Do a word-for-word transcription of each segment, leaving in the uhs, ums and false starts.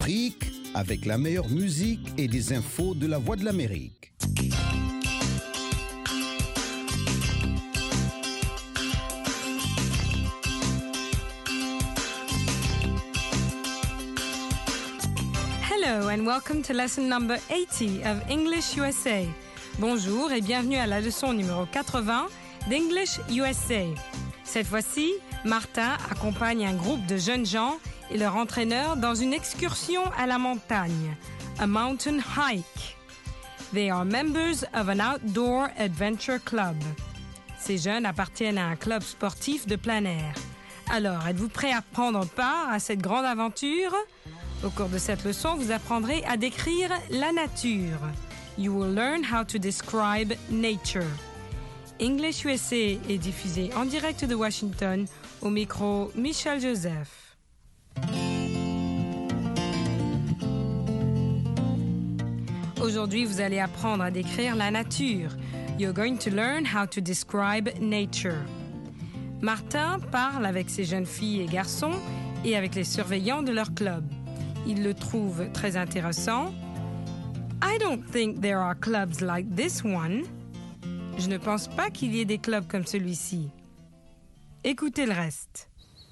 Afrique, avec la meilleure musique et des infos de la Voix de l'Amérique. Hello and welcome to lesson number eighty of English U S A. Bonjour et bienvenue à la leçon numéro quatre-vingts d'English U S A. Cette fois-ci, Martin accompagne un groupe de jeunes gens et leur entraîneur dans une excursion à la montagne, a mountain hike. They are members of an outdoor adventure club. Ces jeunes appartiennent à un club sportif de plein air. Alors, êtes-vous prêts à prendre part à cette grande aventure? Au cours de cette leçon, vous apprendrez à décrire la nature. You will learn how to describe nature. English U S A est diffusé en direct de Washington, au micro Michel Joseph. Aujourd'hui, vous allez apprendre à décrire la nature. You're going to learn how to describe nature. Martin parle avec ses jeunes filles et garçons et avec les surveillants de leur club. Il le trouve très intéressant. I don't think there are clubs like this one. Je ne pense pas qu'il y ait des clubs comme celui-ci. Écoutez le reste.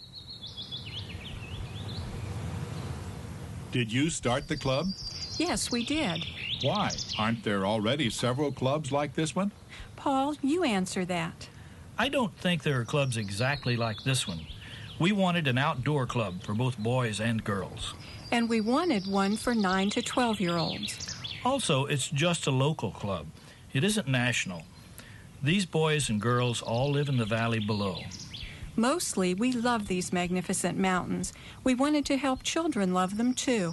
Did you start the club? Yes, we did. Why? Aren't there already several clubs like this one? Paul, you answer that. I don't think there are clubs exactly like this one. We wanted an outdoor club for both boys and girls. And we wanted one for nine to twelve-year-olds. Also, it's just a local club. It isn't national. These boys and girls all live in the valley below. Mostly, we love these magnificent mountains. We wanted to help children love them, too.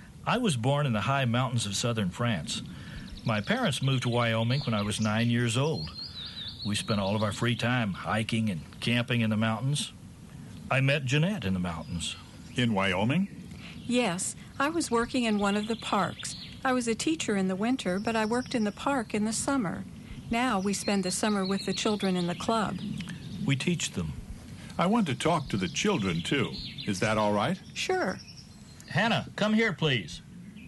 I was born in the high mountains of southern France. My parents moved to Wyoming when I was nine years old. We spent all of our free time hiking and camping in the mountains. I met Jeanette in the mountains. In Wyoming? Yes, I was working in one of the parks. I was a teacher in the winter, but I worked in the park in the summer. Now we spend the summer with the children in the club. We teach them. I want to talk to the children, too. Is that all right? Sure. Hannah, come here, please.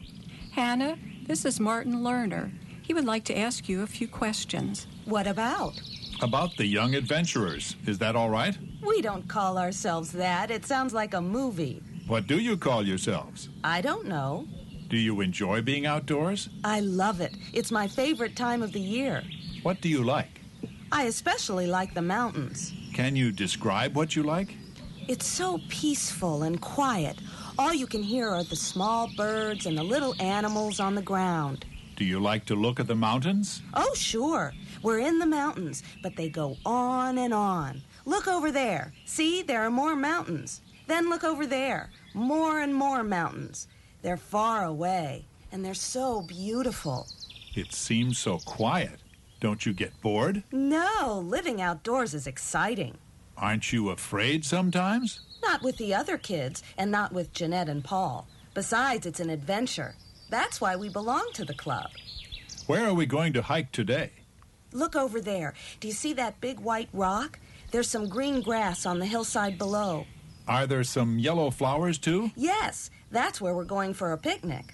Hannah, this is Martin Lerner. He would like to ask you a few questions. What about? About the young adventurers. Is that all right? We don't call ourselves that. It sounds like a movie. What do you call yourselves? I don't know. Do you enjoy being outdoors? I love it. It's my favorite time of the year. What do you like? I especially like the mountains. Can you describe what you like? It's so peaceful and quiet. All you can hear are the small birds and the little animals on the ground. Do you like to look at the mountains? Oh, sure. We're in the mountains, but they go on and on. Look over there. See, there are more mountains. Then look over there. More and more mountains. They're far away, and they're so beautiful. It seems so quiet. Don't you get bored? No, living outdoors is exciting. Aren't you afraid sometimes? Not with the other kids, and not with Jeanette and Paul. Besides, it's an adventure. That's why we belong to the club. Where are we going to hike today? Look over there. Do you see that big white rock? There's some green grass on the hillside below. Are there some yellow flowers, too? Yes, that's where we're going for a picnic.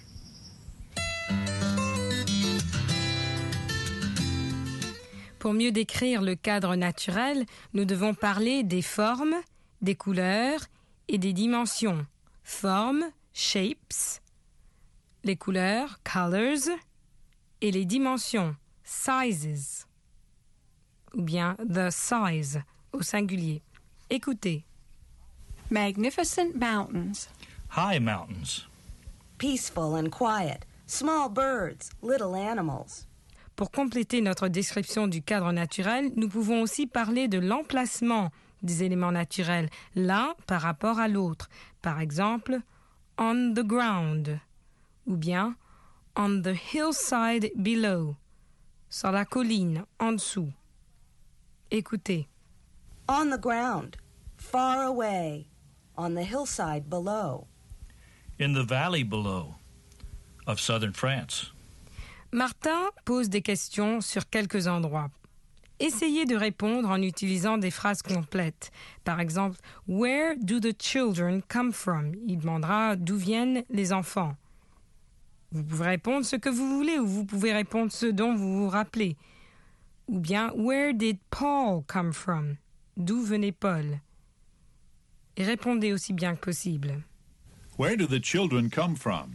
Pour mieux décrire le cadre naturel, nous devons parler des formes, des couleurs et des dimensions. Formes, shapes, les couleurs, colors, et les dimensions, sizes, ou bien the size, au singulier. Écoutez. Magnificent mountains. High mountains. Peaceful and quiet. Small birds, little animals. Pour compléter notre description du cadre naturel, nous pouvons aussi parler de l'emplacement des éléments naturels, l'un par rapport à l'autre. Par exemple, on the ground, ou bien on the hillside below, sur la colline en dessous. Écoutez. On the ground, far away, on the hillside below. In the valley below of southern France. Martin pose des questions sur quelques endroits. essayez de répondre en utilisant des phrases complètes. Par exemple, « Where do the children come from ?» Il demandera « D'où viennent les enfants ?» Vous pouvez répondre ce que vous voulez ou vous pouvez répondre ce dont vous vous rappelez. Ou bien « Where did Paul come from ?» D'où venait Paul? Et répondez aussi bien que possible. Where do the children come from?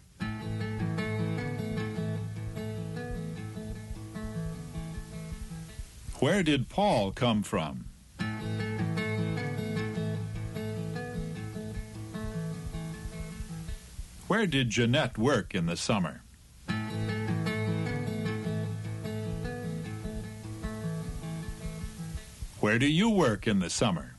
Where did Paul come from? Where did Jeanette work in the summer? Where do you work in the summer?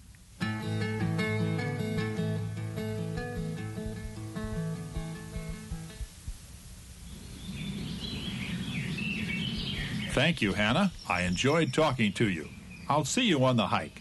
Thank you, Hannah. I enjoyed talking to you. I'll see you on the hike.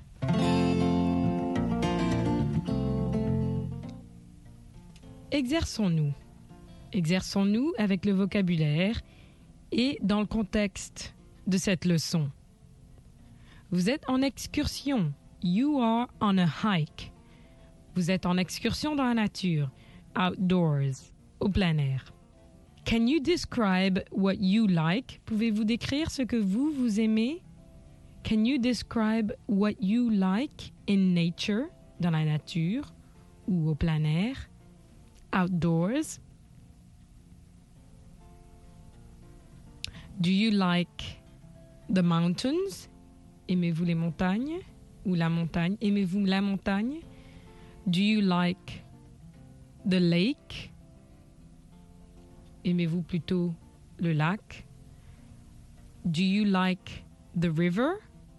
Exerçons-nous. Exerçons-nous avec le vocabulaire et dans le contexte de cette leçon. Vous êtes en excursion. You are on a hike. Vous êtes en excursion dans la nature. Outdoors, au plein air. Can you describe what you like? Pouvez-vous décrire ce que vous, vous aimez? Can you describe what you like in nature, dans la nature ou au plein air? Outdoors. Do you like the mountains? Aimez-vous les montagnes? Ou la montagne? Aimez-vous la montagne? Do you like the lake? Aimez-vous plutôt le lac? Do you like the river?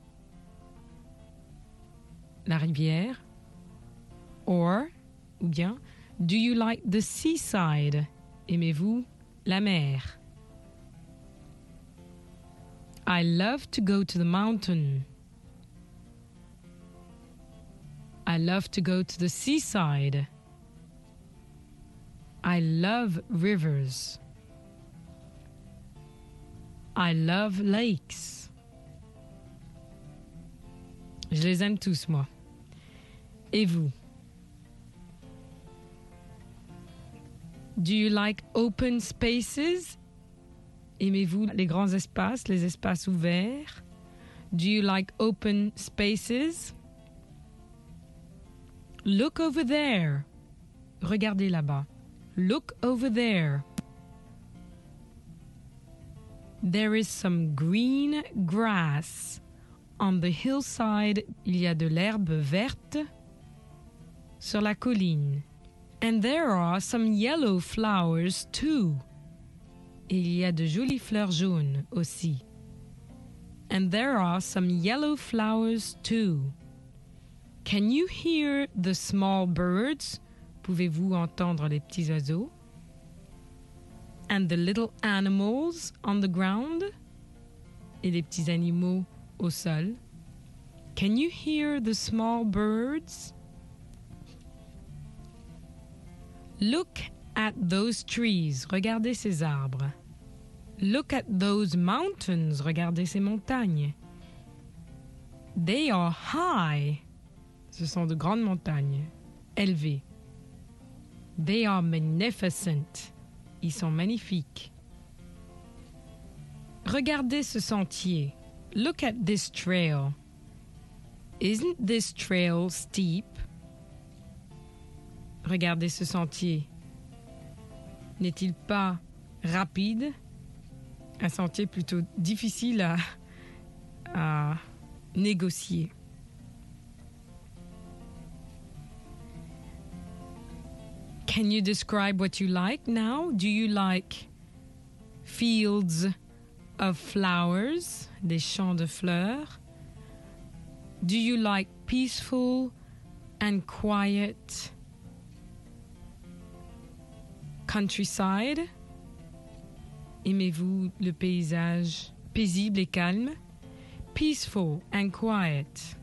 La rivière? Or, ou bien, do you like the seaside? Aimez-vous la mer? I love to go to the mountain. I love to go to the seaside. I love rivers. I love lakes. Je les aime tous, moi. Et vous? Do you like open spaces? Aimez-vous les grands espaces, les espaces ouverts? Do you like open spaces? Look over there. Regardez là-bas. Look over there. There is some green grass. On the hillside, il y a de l'herbe verte sur la colline. And there are some yellow flowers too. Et il y a de jolies fleurs jaunes aussi. And there are some yellow flowers too. Can you hear the small birds? Pouvez-vous entendre les petits oiseaux? And the little animals on the ground? Et les petits animaux au sol? Can you hear the small birds? Look at those trees. Regardez ces arbres. Look at those mountains. Regardez ces montagnes. They are high. Ce sont de grandes montagnes, élevées. They are magnificent. Ils sont magnifiques. Regardez ce sentier. Look at this trail. Isn't this trail steep? Regardez ce sentier. N'est-il pas rapide? Un sentier plutôt difficile à, à négocier. Can you describe what you like now? Do you like fields of flowers, des champs de fleurs? Do you like peaceful and quiet countryside? Aimez-vous le paysage paisible et calme? Peaceful and quiet.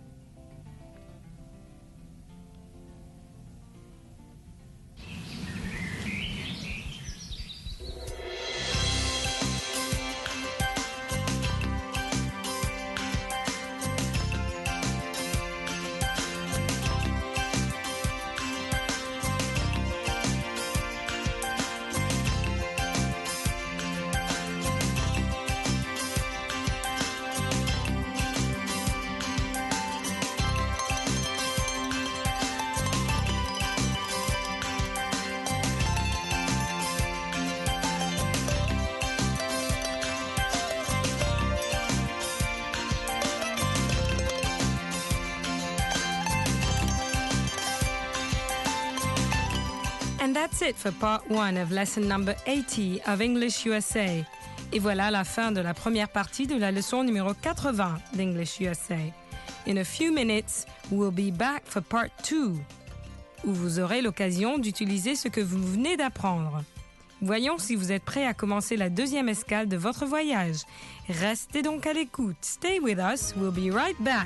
And that's it for part one of lesson number eighty of English U S A. Et voilà la fin de la première partie de la leçon numéro quatre-vingts d'English U S A. In a few minutes, we'll be back for part two, où vous aurez l'occasion d'utiliser ce que vous venez d'apprendre. Voyons si vous êtes prêts à commencer la deuxième escale de votre voyage. Restez donc à l'écoute. Stay with us, we'll be right back.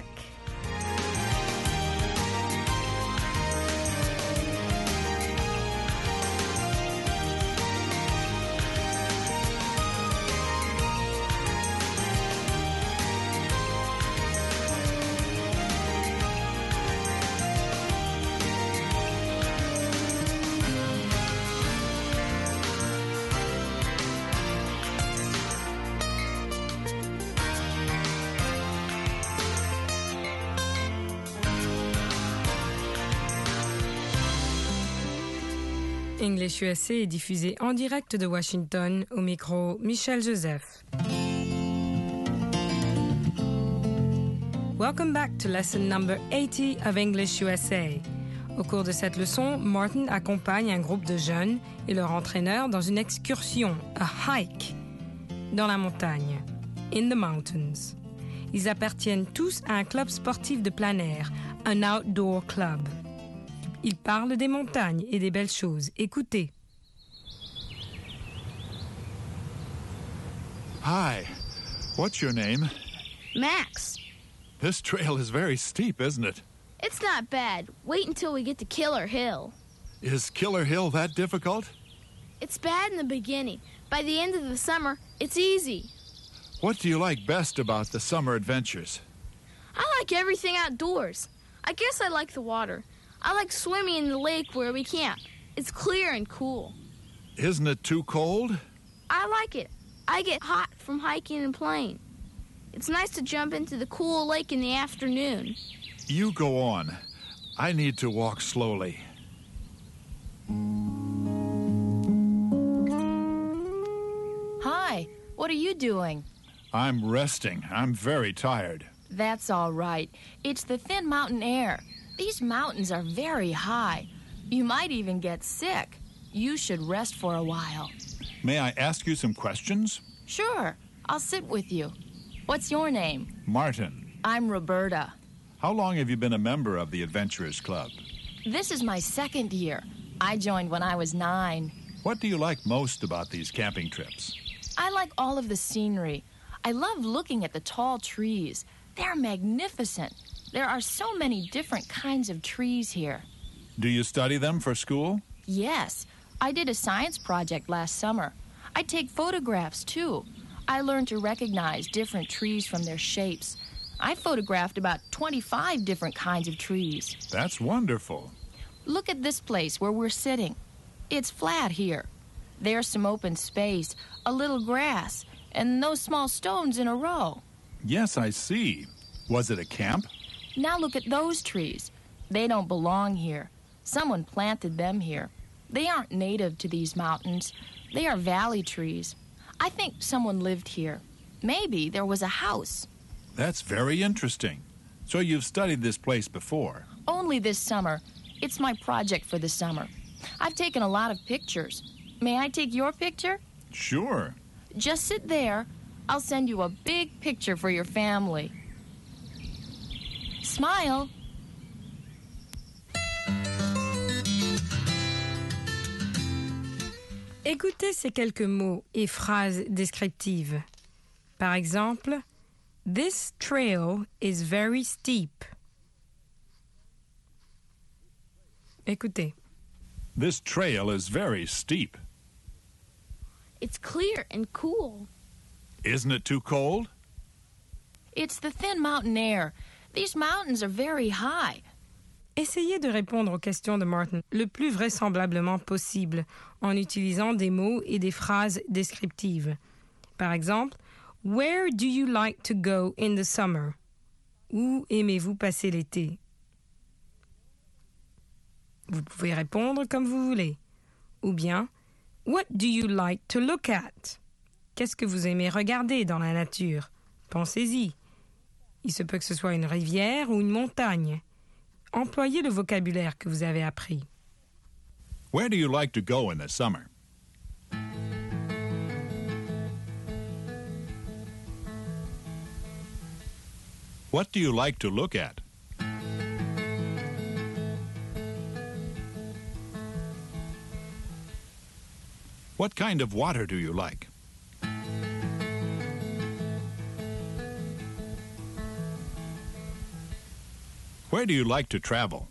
English U S A est diffusé en direct de Washington, au micro Michel Joseph. Welcome back to lesson number eighty of English U S A. Au cours de cette leçon, Martin accompagne un groupe de jeunes et leur entraîneur dans une excursion, a hike, dans la montagne, in the mountains. Ils appartiennent tous à un club sportif de plein air, un outdoor club. Ils parlent des montagnes et des belles choses. Écoutez. Hi. What's your name? Max. This trail is very steep, isn't it? It's not bad. Wait until we get to Killer Hill. Is Killer Hill that difficult? It's bad in the beginning. By the end of the summer, it's easy. What do you like best about the summer adventures? I like everything outdoors. I guess I like the water. I like swimming in the lake where we camp. It's clear and cool. Isn't it too cold? I like it. I get hot from hiking and playing. It's nice to jump into the cool lake in the afternoon. You go on. I need to walk slowly. Hi, what are you doing? I'm resting. I'm very tired. That's all right. It's the thin mountain air. These mountains are very high. You might even get sick. You should rest for a while. May I ask you some questions? Sure, I'll sit with you. What's your name? Martin. I'm Roberta. How long have you been a member of the Adventurers Club? This is my second year. I joined when I was nine. What do you like most about these camping trips? I like all of the scenery. I love looking at the tall trees. They're magnificent. There are so many different kinds of trees here. Do you study them for school? Yes. I did a science project last summer. I take photographs, too. I learned to recognize different trees from their shapes. I photographed about twenty-five different kinds of trees. That's wonderful. Look at this place where we're sitting. It's flat here. There's some open space, a little grass, and those small stones in a row. Yes, I see. Was it a camp? Now look at those trees. They don't belong here. Someone planted them here. They aren't native to these mountains. They are valley trees. I think someone lived here. Maybe there was a house. That's very interesting. So you've studied this place before? Only this summer. It's my project for the summer. I've taken a lot of pictures. May I take your picture? Sure. Just sit there. I'll send you a big picture for your family. Smile. Écoutez ces quelques mots et phrases descriptives. Par exemple, this trail is very steep. Écoutez. This trail is very steep. It's clear and cool. Isn't it too cold? It's the thin mountain air. These mountains are very high. Essayez de répondre aux questions de Martin le plus vraisemblablement possible en utilisant des mots et des phrases descriptives. Par exemple, Where do you like to go in the summer? Où aimez-vous passer l'été? Vous pouvez répondre comme vous voulez. Ou bien, What do you like to look at? Qu'est-ce que vous aimez regarder dans la nature? Pensez-y. Il se peut que ce soit une rivière ou une montagne. Employez le vocabulaire que vous avez appris. Where do you like to go in the summer? What do you like to look at? What kind of water do you like? Where do you like to travel?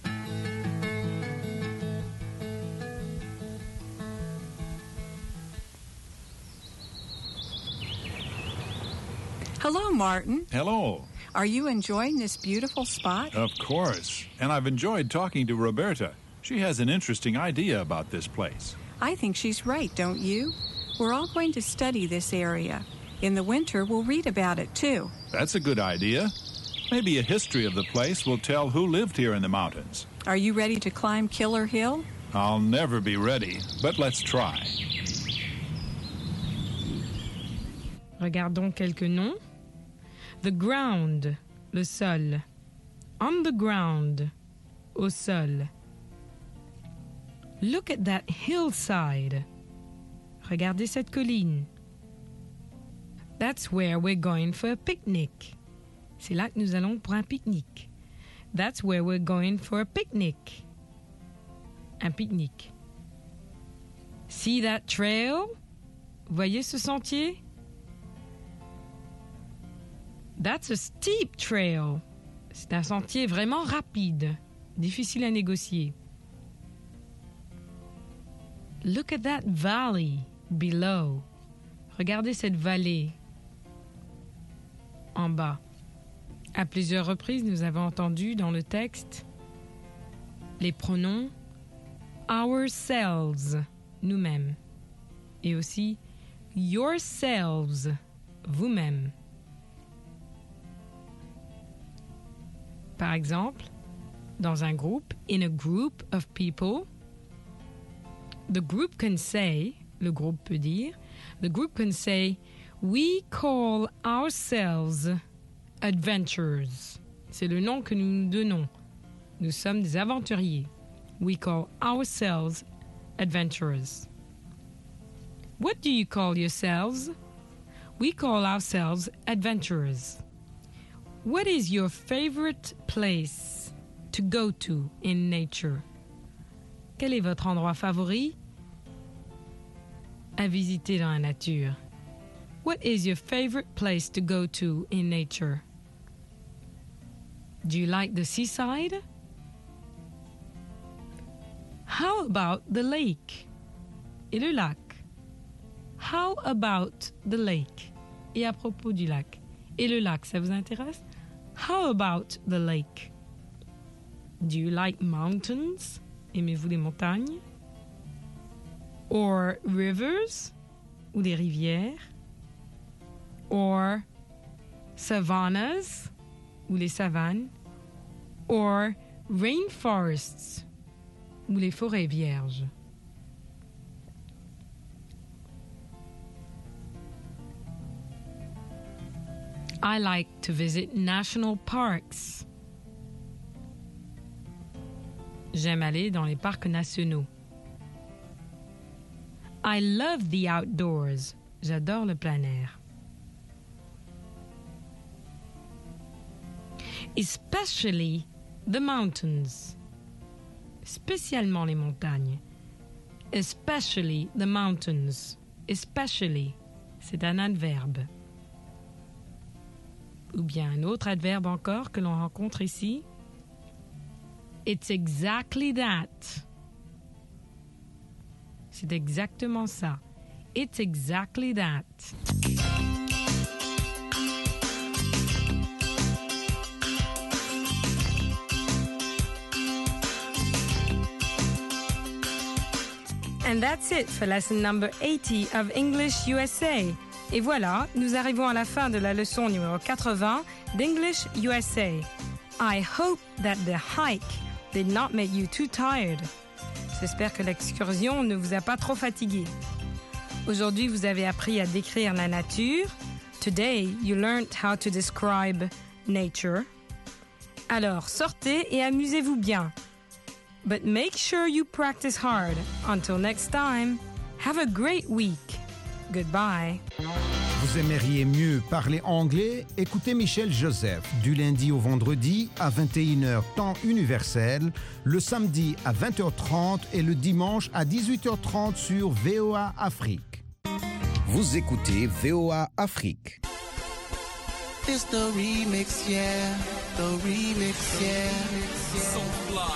Hello, Martin. Hello. Are you enjoying this beautiful spot? Of course. And I've enjoyed talking to Roberta. She has an interesting idea about this place. I think she's right, don't you? We're all going to study this area. In the winter, we'll read about it, too. That's a good idea. Maybe a history of the place will tell who lived here in the mountains. Are you ready to climb Killer Hill? I'll never be ready, but let's try. Regardons quelques noms. The ground, le sol. On the ground, au sol. Look at that hillside. Regardez cette colline. That's where we're going for a picnic. C'est là que nous allons pour un pique-nique. That's where we're going for a picnic. Un pique-nique. See that trail? Voyez ce sentier? That's a steep trail. C'est un sentier vraiment rapide, difficile à négocier. Look at that valley below. Regardez cette vallée en bas. À plusieurs reprises, nous avons entendu dans le texte les pronoms ourselves, nous-mêmes, et aussi yourselves, vous-même. Par exemple, dans un groupe, in a group of people, the group can say, le groupe peut dire, the group can say, we call ourselves adventurers. C'est le nom que nous nous donnons. Nous sommes des aventuriers. We call ourselves adventurers. What do you call yourselves? We call ourselves adventurers. What is your favorite place to go to in nature? Quel est votre endroit favori à visiter dans la nature? What is your favorite place to go to in nature? Do you like the seaside? How about the lake? Et le lac? How about the lake? Et à propos du lac? Et le lac, ça vous intéresse? How about the lake? Do you like mountains? Aimez-vous les montagnes? Or rivers? Ou des rivières? Or savannas? Ou les savanes? Or rainforests? Ou les forêts vierges? I like to visit national parks. J'aime aller dans les parcs nationaux. I love the outdoors. J'adore le plein air. Especially the mountains. Spécialement les montagnes. Especially the mountains. Especially, c'est un adverbe. Ou bien un autre adverbe encore que l'on rencontre ici. It's exactly that. C'est exactement ça. It's exactly that. And that's it for lesson number eighty of English U S A. Et voilà, nous arrivons à la fin de la leçon numéro quatre-vingts d'English U S A. I hope that the hike did not make you too tired. J'espère que l'excursion ne vous a pas trop fatigué. Aujourd'hui, vous avez appris à décrire la nature. Today, you learned how to describe nature. Alors, sortez et amusez-vous bien. but make sure you practice hard. Until next time, have a great week. Goodbye. Vous aimeriez mieux parler anglais? Écoutez Michel Joseph du lundi au vendredi à vingt et une heures temps universel, le samedi à vingt heures trente et le dimanche à dix-huit heures trente sur V O A Afrique. Vous écoutez V O A Afrique. It's the remix, yeah, the remix, yeah. So fly.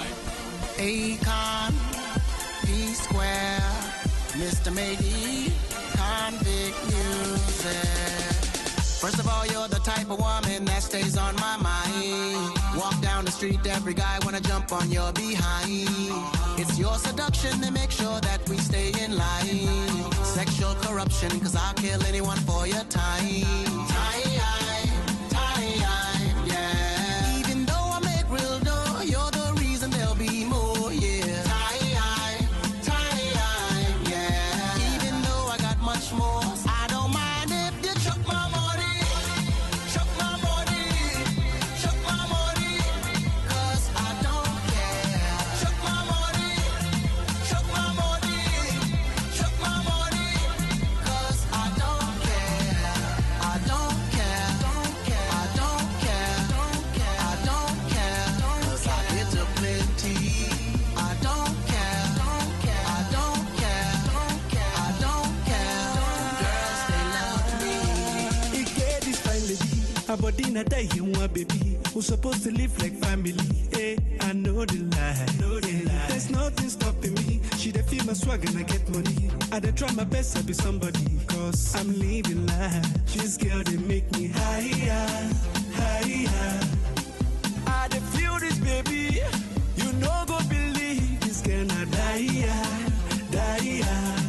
Akon, P-Square, Mister Maybe, Convict Music. First of all, you're the type of woman that stays on my mind. Walk down the street, every guy wanna jump on your behind. It's your seduction that makes sure that we stay in line. Sexual corruption, cause I'll kill anyone for your time. Time, time, yeah. Even though I make real dough, you're the reason there'll be more, yeah. Time, time, yeah. Even though I got much more, I don't mind if you chuck my money, chuck my money, chuck my money, cause I don't care. Chuck my money, chuck my money, chuck my money, cause I don't care. I don't care, I don't care, I don't care, cause I get to plenty. I don't care, I don't care, I don't care, girls they love me. He get this fine lady, her body not die you want baby. Who's supposed to live like family? Hey, I know the lie. Know the lie. There's nothing stopping me. She dey feel my swag and I get money. I dey try my best to be somebody, cause I'm living life. This girl they make me higher, higher. I dey feel this baby. You no go believe this girl not die, die.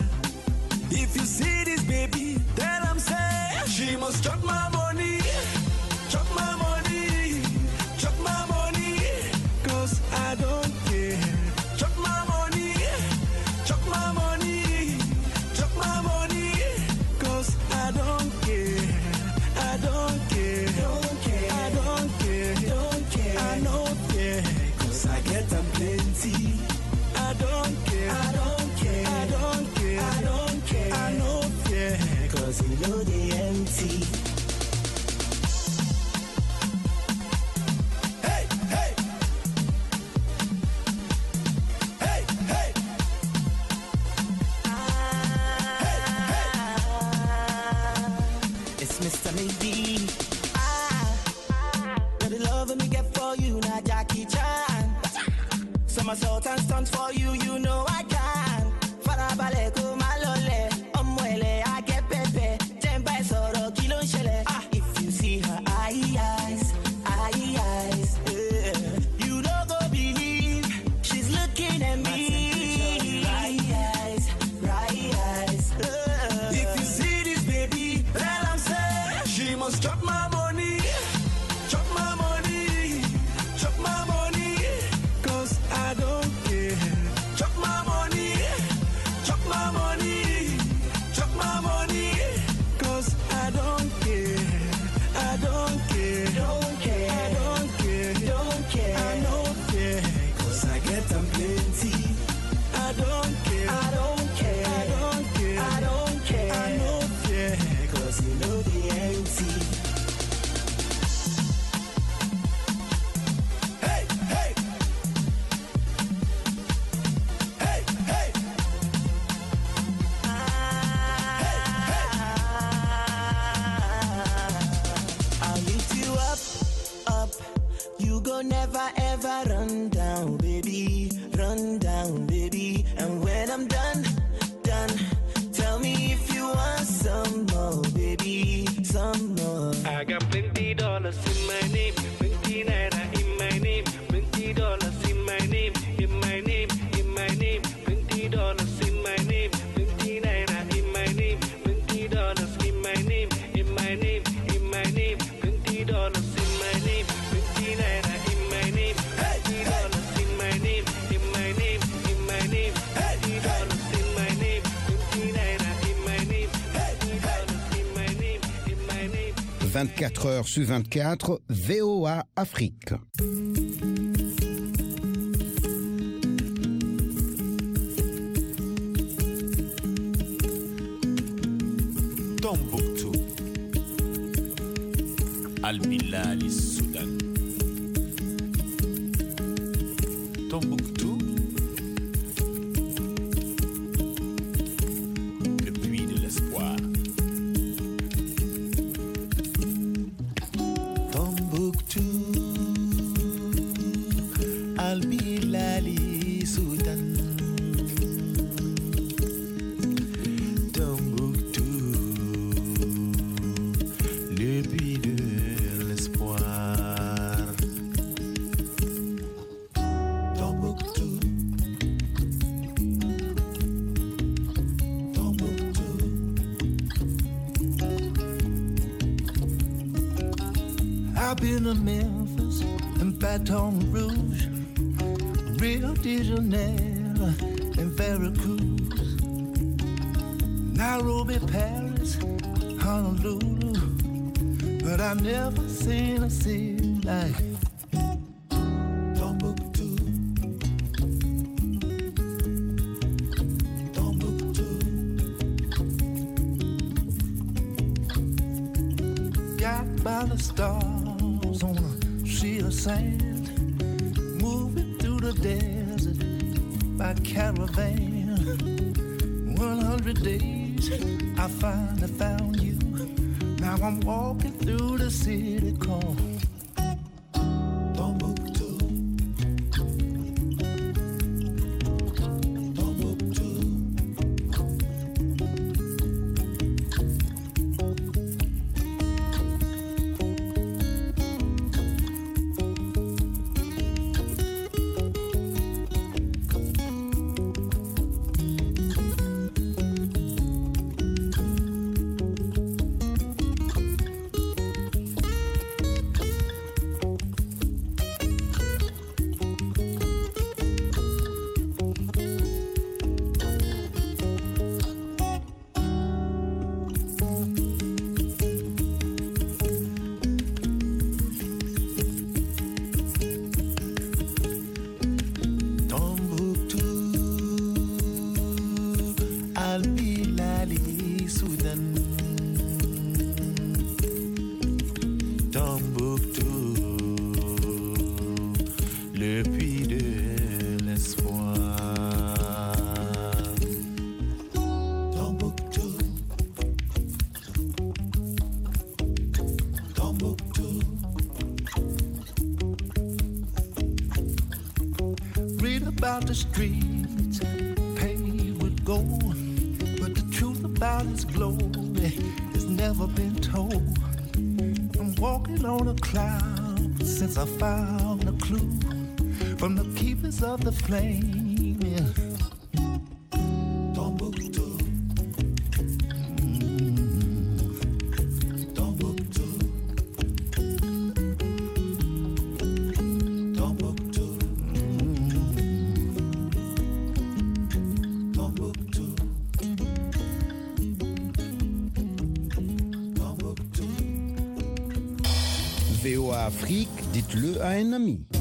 If you see this baby, tell them say she must chop my money, chop my money, chop my money, cause I don't care. Chop my money, chop my money, chop my money, cause I don't care. I don't care, don't care, I don't care, don't care, I don't care, cause I get them plenty. I don't care, I don't care, I don't care, I don't care, I don't care, cause you know they empty. Hey, hey, hey, hey, it's Mister Maybe. Ah, got the love me get for you, not Jackie Chan. Somersault and stunts for you, you know I can. Farabale ko malole, omwele I get pepe. Tempa soro kilo shele. Ah, if you see her eyes, eyes, yeah. You don't go believe she's looking at me. Right eyes, right eyes. Yeah. If you see this baby, tell I'm say she must chop my money, chop my money, chop my money, cause I don't care. Chop my money, chop my money, chop my money, cause I don't care. I don't care, don't care, I don't care, don't care, I don't care, cause I get them plenty. I don't care, I don't care, I don't care, I don't care, I don't care, cause you know the empty. Hey, hey, hey, hey, I'll lift you up, up. You go never ever run down, baby. Run down, baby. And when I'm done, done, tell me if you want some more, baby. Some more. I got plenty dollars in my name, plenty naira in my name, plenty dollars in my name, in my name, in my name, plenty dollars in my name, plenty naira in my name, plenty dollars in my name, in my name, in my name, plenty dollars in my name, plenty naira in my name, plenty dollars in my name, in my name, in my name, plenty dollars in my name, plenty naira in my name, plenty dollars in my name, in my name. vingt-quatre heures sur vingt-quatre, V O A Afrique. Tombouctou, Al-Bilal, Soudan. Tombouctou, le puits de l'espoir. Tombouctou, Al-Bilal, Soudan. Tombouctou, le puits de l'espoir. Tombouctou, Tombouctou. I've been to Memphis and Baton Rouge, Rio de Janeiro and Veracruz, Nairobi, Paris, Honolulu, but I never seen a city like Tombouctou. Tombouctou. Got by the stars on a sheet of sand, moving through the desert by caravan. One hundred days, I finally found you. Now I'm walking through the city called Tombouctou. Tombouctou. Al-Bilal, Soudan. Tombouctou, le puits de l'espoir. Tombouctou, Tombouctou. Read about the streets paved with gold, but the truth about His glory has never been told. I'm walking on a cloud since I found a clue from the keepers of the flame. Yeah. Tombouctou. Mm. Tombouctou. Tombouctou. Mm. Tombouctou. V O A Afrique, dites-le à un ami.